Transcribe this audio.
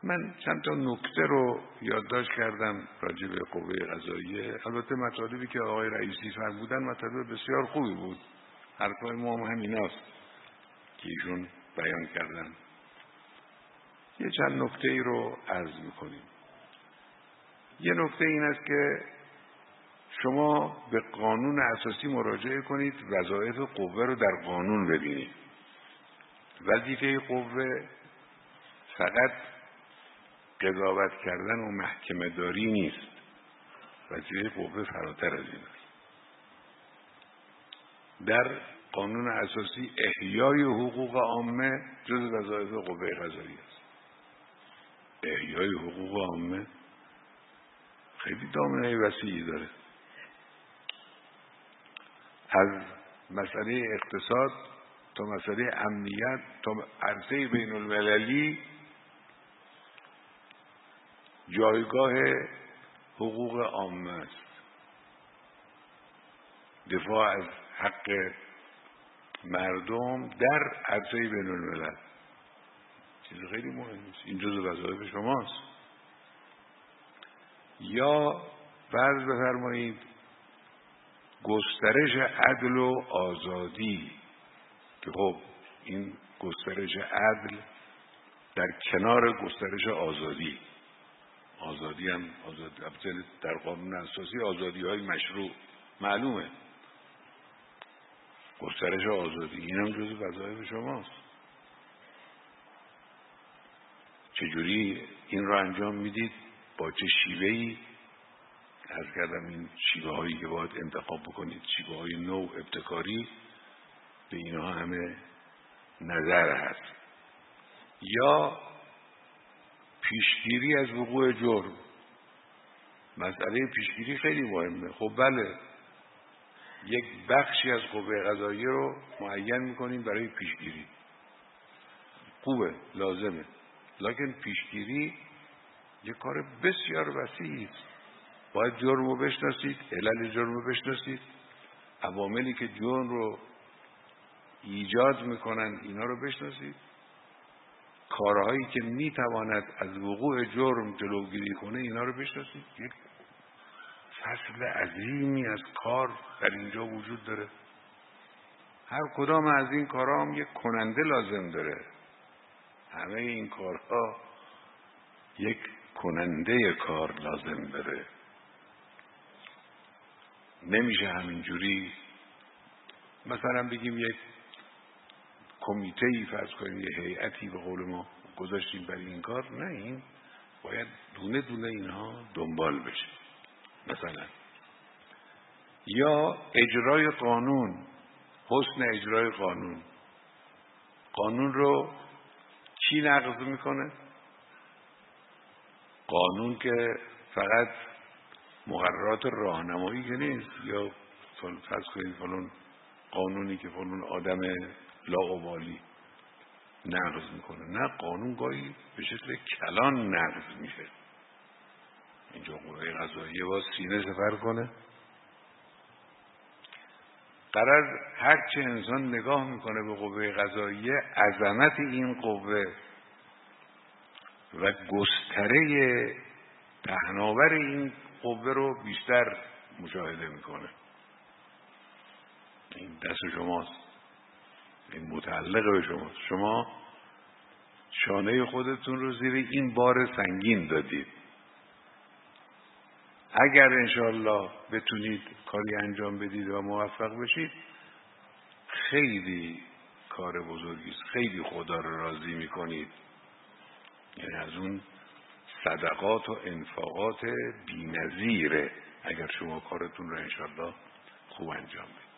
من چند تا نکته رو یادداشت کردم راجع به قوه قضاییه. البته مطالبی که آقای رئیسی فرمودن مطالب بسیار خوبی بود. حرفای ما هم همیناست که ایشون بیان کردن. یه چند نکته ای رو عرض میکنیم. یه نکته این است که شما به قانون اساسی مراجعه کنید، وظایف قوه رو در قانون ببینید. وظیفه قوه فقط قضاوت کردن و محکمه داری نیست. وظیفه قوه فراتر از این است. در قانون اساسی احیای حقوق عامه جز وظایف قوه قضاییه است. احیای حقوق عامه خیلی دامنه وسیعی داره. از مسئله اقتصاد تا مسئله امنیت تا عرصه بین المللی جایگاه حقوق عامه است. دفاع از حق مردم در عرصه بین الملل چیز خیلی مهمی است. این جزء وظایف شماست. یا فرض بفرمایید گسترش عدل و آزادی، که خب این گسترش عدل در کنار گسترش آزادی هم آزادی در قانون اساسی آزادی های مشروع معلومه. گسترش آزادی این هم جز وظایف شماست. چجوری این رو انجام میدید؟ با چه شیوهی؟ عرض کردم این شیوه هایی که باید انتخاب بکنید، شیوه های نو ابتکاری، به اینها همه نظر هست. یا پیشگیری از وقوع جرم. مسئله پیشگیری خیلی مهمه. خب بله، یک بخشی از قوه قضاییه رو معین میکنیم برای پیشگیری. خوبه، لازمه. لکن پیشگیری یک کار بسیار وسیعی است. باید جرم رو بشناسید، علل جرم رو بشناسید، عواملی که جرم رو ایجاد میکنن اینا رو بشناسید، کارهایی که میتواند از وقوع جرم جلوگیری کنه اینا رو بشناسید. یک فصل عظیمی از کار در اینجا وجود داره. هر کدام از این کارها هم یک کننده لازم داره. همه این کارها یک کننده کار لازم داره. نمیشه همینجوری مثلا بگیم یک کمیته‌ای فرض کنیم، یک هیئتی به قول ما گذاشتیم برای این کار. نه، این باید دونه دونه اینها دنبال بشه. مثلا یا اجرای قانون، حسن اجرای قانون. قانون رو کی نقض میکنه؟ قانون که فقط مقررات راهنمایی که نیست، یا فرض کنید فلان قانونی که فلان آدم لاابالی نقض میکنه. نه، قانون گاهی به شکل کلان نقض میشه. اینجا قوه قضاییه باید سینه سپر کنه. غرض هرچه انسان نگاه میکنه به قوه قضاییه، عظمت این قوه و گستره پهناور این قوه رو بیشتر مشاهده میکنه. این دست شماست، این متعلق به شماست. شما شانه خودتون رو زیر این بار سنگین دادید. اگر انشاءالله بتونید کاری انجام بدید و موفق بشید، خیلی کار بزرگی است. خیلی خدا رو راضی میکنید. یعنی از اون صدقات و انفاقات بی‌نظیره اگر شما کارتون رو انشاءالله خوب انجام بدید.